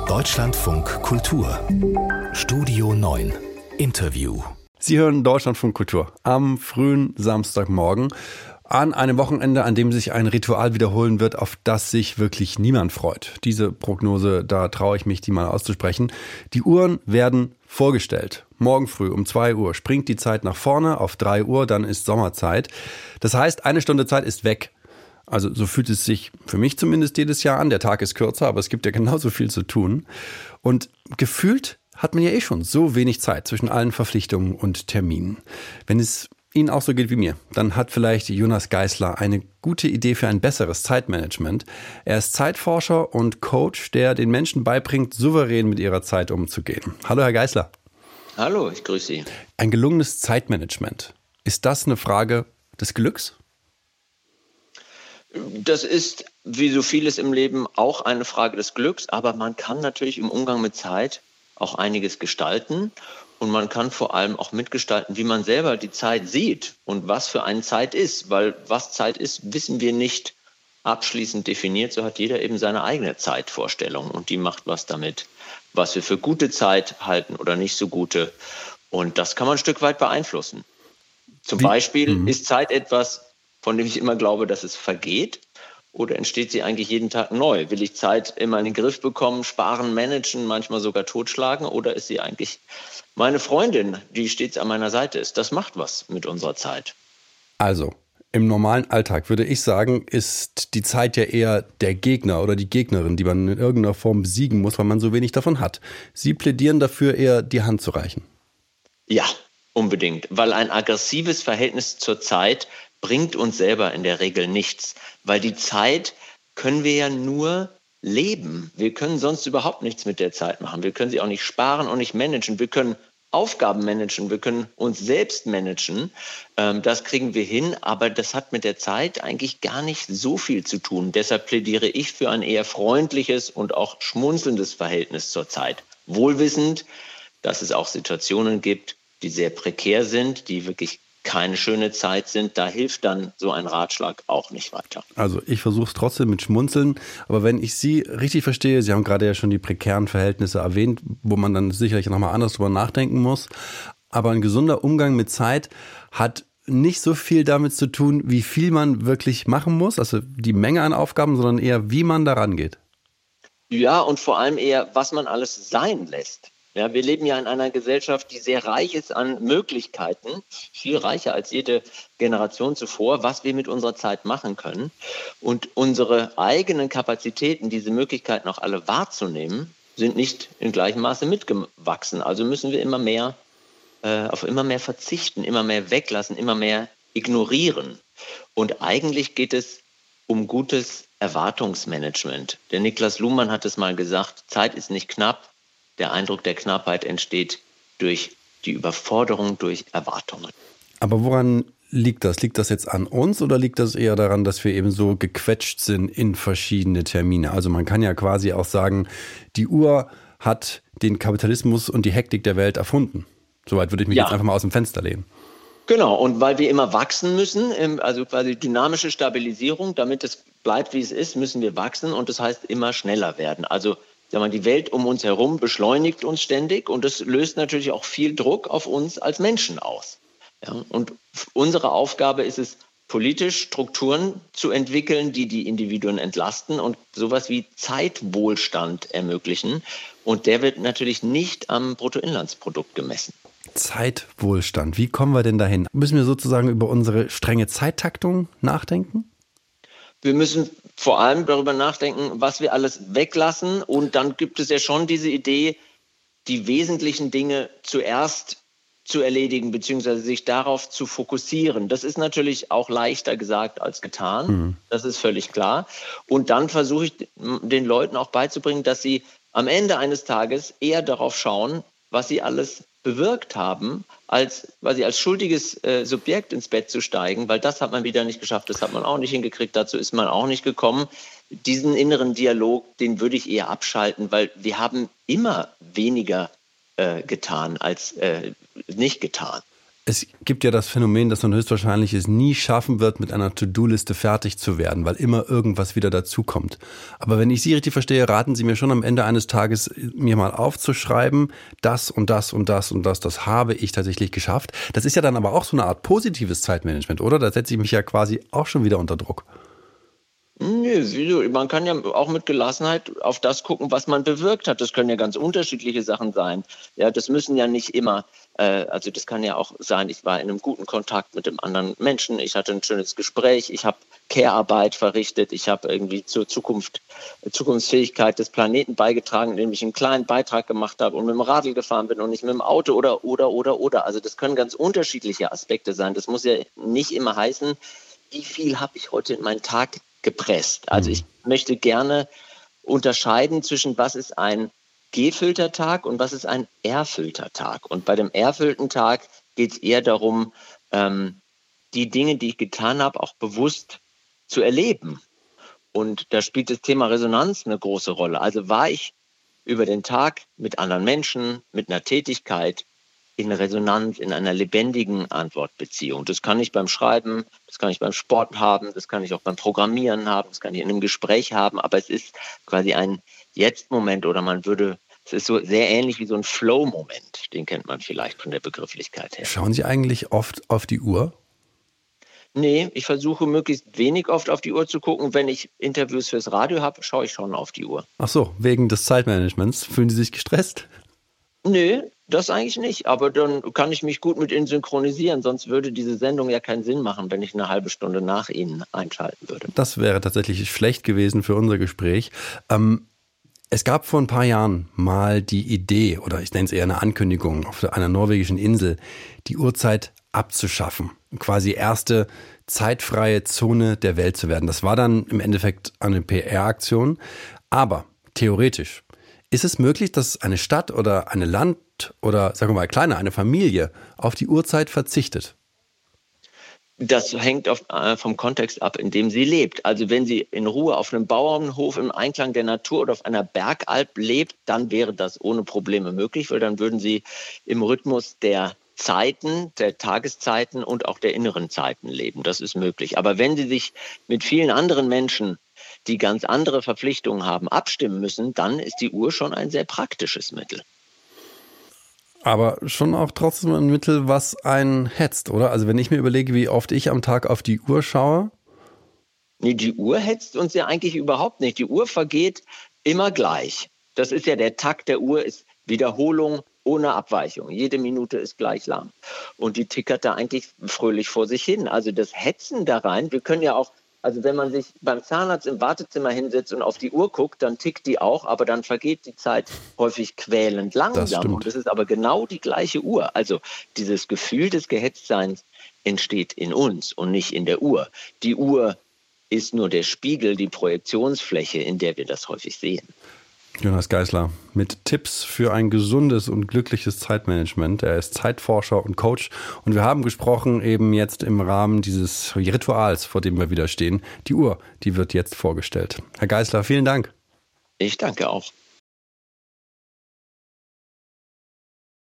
Deutschlandfunk Kultur. Studio 9. Interview. Sie hören Deutschlandfunk Kultur am frühen Samstagmorgen an einem Wochenende, an dem sich ein Ritual wiederholen wird, auf das sich wirklich niemand freut. Diese Prognose, da traue ich mich, die mal auszusprechen. Die Uhren werden vorgestellt. Morgen früh um 2 Uhr springt die Zeit nach vorne auf 3 Uhr, dann ist Sommerzeit. Das heißt, eine Stunde Zeit ist weg. Also so fühlt es sich für mich zumindest jedes Jahr an. Der Tag ist kürzer, aber es gibt ja genauso viel zu tun. Und gefühlt hat man ja schon so wenig Zeit zwischen allen Verpflichtungen und Terminen. Wenn es Ihnen auch so geht wie mir, dann hat vielleicht Jonas Geisler eine gute Idee für ein besseres Zeitmanagement. Er ist Zeitforscher und Coach, der den Menschen beibringt, souverän mit ihrer Zeit umzugehen. Hallo, Herr Geisler. Hallo, ich grüße Sie. Ein gelungenes Zeitmanagement. Ist das eine Frage des Glücks? Das ist, wie so vieles im Leben, auch eine Frage des Glücks, aber man kann natürlich im Umgang mit Zeit auch einiges gestalten und man kann vor allem auch mitgestalten, wie man selber die Zeit sieht und was für eine Zeit ist, weil was Zeit ist, wissen wir nicht abschließend definiert, so hat jeder eben seine eigene Zeitvorstellung und die macht was damit, was wir für gute Zeit halten oder nicht so gute, und das kann man ein Stück weit beeinflussen. Zum Beispiel ist Zeit etwas, von dem ich immer glaube, dass es vergeht, oder entsteht sie eigentlich jeden Tag neu? Will ich Zeit immer in den Griff bekommen, sparen, managen, manchmal sogar totschlagen, oder ist sie eigentlich meine Freundin, die stets an meiner Seite ist? Das macht was mit unserer Zeit. Also, im normalen Alltag würde ich sagen, ist die Zeit ja eher der Gegner oder die Gegnerin, die man in irgendeiner Form besiegen muss, weil man so wenig davon hat. Sie plädieren dafür, eher die Hand zu reichen. Ja, unbedingt, weil ein aggressives Verhältnis zur Zeit bringt uns selber in der Regel nichts, weil die Zeit können wir ja nur leben. Wir können sonst überhaupt nichts mit der Zeit machen. Wir können sie auch nicht sparen und nicht managen. Wir können Aufgaben managen, wir können uns selbst managen. Das kriegen wir hin, aber das hat mit der Zeit eigentlich gar nicht so viel zu tun. Deshalb plädiere ich für ein eher freundliches und auch schmunzelndes Verhältnis zur Zeit. Wohlwissend, dass es auch Situationen gibt, die sehr prekär sind, die wirklich keine schöne Zeit sind, da hilft dann so ein Ratschlag auch nicht weiter. Also ich versuche es trotzdem mit Schmunzeln, aber wenn ich Sie richtig verstehe, Sie haben gerade ja schon die prekären Verhältnisse erwähnt, wo man dann sicherlich nochmal anders drüber nachdenken muss, aber ein gesunder Umgang mit Zeit hat nicht so viel damit zu tun, wie viel man wirklich machen muss, also die Menge an Aufgaben, sondern eher, wie man daran geht. Ja, und vor allem eher, was man alles sein lässt. Ja, wir leben ja in einer Gesellschaft, die sehr reich ist an Möglichkeiten, viel reicher als jede Generation zuvor, was wir mit unserer Zeit machen können. Und unsere eigenen Kapazitäten, diese Möglichkeiten auch alle wahrzunehmen, sind nicht in gleichem Maße mitgewachsen. Also müssen wir auf immer mehr verzichten, immer mehr weglassen, immer mehr ignorieren. Und eigentlich geht es um gutes Erwartungsmanagement. Der Niklas Luhmann hat es mal gesagt, Zeit ist nicht knapp. Der Eindruck der Knappheit entsteht durch die Überforderung durch Erwartungen. Aber woran liegt das? Liegt das jetzt an uns oder liegt das eher daran, dass wir eben so gequetscht sind in verschiedene Termine? Also man kann ja quasi auch sagen, die Uhr hat den Kapitalismus und die Hektik der Welt erfunden. Soweit würde ich mich jetzt einfach mal aus dem Fenster lehnen. Genau, und weil wir immer wachsen müssen, also quasi dynamische Stabilisierung, damit es bleibt, wie es ist, müssen wir wachsen und das heißt immer schneller werden. Also die Welt um uns herum beschleunigt uns ständig und das löst natürlich auch viel Druck auf uns als Menschen aus. Ja, und unsere Aufgabe ist es, politisch Strukturen zu entwickeln, die die Individuen entlasten und sowas wie Zeitwohlstand ermöglichen. Und der wird natürlich nicht am Bruttoinlandsprodukt gemessen. Zeitwohlstand, wie kommen wir denn dahin? Müssen wir sozusagen über unsere strenge Zeittaktung nachdenken? Wir müssen vor allem darüber nachdenken, was wir alles weglassen. Und dann gibt es ja schon diese Idee, die wesentlichen Dinge zuerst zu erledigen, beziehungsweise sich darauf zu fokussieren. Das ist natürlich auch leichter gesagt als getan. Das ist völlig klar. Und dann versuche ich den Leuten auch beizubringen, dass sie am Ende eines Tages eher darauf schauen, was sie alles bewirkt haben, als quasi als schuldiges Subjekt ins Bett zu steigen, weil das hat man wieder nicht geschafft, das hat man auch nicht hingekriegt, dazu ist man auch nicht gekommen. Diesen inneren Dialog, den würde ich eher abschalten, weil wir haben immer weniger getan als nicht getan. Es gibt ja das Phänomen, dass man höchstwahrscheinlich es nie schaffen wird, mit einer To-Do-Liste fertig zu werden, weil immer irgendwas wieder dazukommt. Aber wenn ich Sie richtig verstehe, raten Sie mir schon am Ende eines Tages, mir mal aufzuschreiben, das und das und das und das habe ich tatsächlich geschafft. Das ist ja dann aber auch so eine Art positives Zeitmanagement, oder? Da setze ich mich ja quasi auch schon wieder unter Druck. Nö, wieso? Man kann ja auch mit Gelassenheit auf das gucken, was man bewirkt hat. Das können ja ganz unterschiedliche Sachen sein. Ja, das müssen ja nicht immer, also das kann ja auch sein, ich war in einem guten Kontakt mit dem anderen Menschen, ich hatte ein schönes Gespräch, ich habe Care-Arbeit verrichtet, ich habe irgendwie zur Zukunftsfähigkeit des Planeten beigetragen, indem ich einen kleinen Beitrag gemacht habe und mit dem Radl gefahren bin und nicht mit dem Auto oder. Also das können ganz unterschiedliche Aspekte sein. Das muss ja nicht immer heißen, wie viel habe ich heute in meinen Tag gepresst. Also ich möchte gerne unterscheiden zwischen was ist ein gefüllter Tag und was ist ein erfüllter Tag. Und bei dem erfüllten Tag geht es eher darum, die Dinge, die ich getan habe, auch bewusst zu erleben. Und da spielt das Thema Resonanz eine große Rolle. Also war ich über den Tag mit anderen Menschen, mit einer Tätigkeit in Resonanz, in einer lebendigen Antwortbeziehung. Das kann ich beim Schreiben, das kann ich beim Sport haben, das kann ich auch beim Programmieren haben, das kann ich in einem Gespräch haben, aber es ist quasi ein Jetzt-Moment oder es ist so sehr ähnlich wie so ein Flow-Moment, den kennt man vielleicht von der Begrifflichkeit her. Schauen Sie eigentlich oft auf die Uhr? Nee, ich versuche möglichst wenig oft auf die Uhr zu gucken. Wenn ich Interviews fürs Radio habe, schaue ich schon auf die Uhr. Ach so, wegen des Zeitmanagements. Fühlen Sie sich gestresst? Nee, das eigentlich nicht. Aber dann kann ich mich gut mit Ihnen synchronisieren. Sonst würde diese Sendung ja keinen Sinn machen, wenn ich eine halbe Stunde nach Ihnen einschalten würde. Das wäre tatsächlich schlecht gewesen für unser Gespräch. Es gab vor ein paar Jahren mal die Idee, oder ich nenne es eher eine Ankündigung, auf einer norwegischen Insel die Uhrzeit abzuschaffen. Quasi erste zeitfreie Zone der Welt zu werden. Das war dann im Endeffekt eine PR-Aktion. Aber theoretisch ist es möglich, dass eine Stadt oder eine Land oder, sagen wir mal, eine Familie auf die Uhrzeit verzichtet? Das hängt vom Kontext ab, in dem sie lebt. Also wenn sie in Ruhe auf einem Bauernhof im Einklang der Natur oder auf einer Bergalp lebt, dann wäre das ohne Probleme möglich, weil dann würden sie im Rhythmus der Zeiten, der Tageszeiten und auch der inneren Zeiten leben. Das ist möglich. Aber wenn sie sich mit vielen anderen Menschen, die ganz andere Verpflichtungen haben, abstimmen müssen, dann ist die Uhr schon ein sehr praktisches Mittel. Aber schon auch trotzdem ein Mittel, was einen hetzt, oder? Also wenn ich mir überlege, wie oft ich am Tag auf die Uhr schaue. Nee, die Uhr hetzt uns ja eigentlich überhaupt nicht. Die Uhr vergeht immer gleich. Das ist ja der Takt der Uhr, ist Wiederholung ohne Abweichung. Jede Minute ist gleich lang. Und die tickert da eigentlich fröhlich vor sich hin. Also das Hetzen da rein, wir können ja auch, also wenn man sich beim Zahnarzt im Wartezimmer hinsetzt und auf die Uhr guckt, dann tickt die auch, aber dann vergeht die Zeit häufig quälend langsam. Und das ist aber genau die gleiche Uhr. Also dieses Gefühl des Gehetztseins entsteht in uns und nicht in der Uhr. Die Uhr ist nur der Spiegel, die Projektionsfläche, in der wir das häufig sehen. Jonas Geisler mit Tipps für ein gesundes und glückliches Zeitmanagement. Er ist Zeitforscher und Coach und wir haben gesprochen eben jetzt im Rahmen dieses Rituals, vor dem wir wieder stehen. Die Uhr, die wird jetzt vorgestellt. Herr Geisler, vielen Dank. Ich danke auch.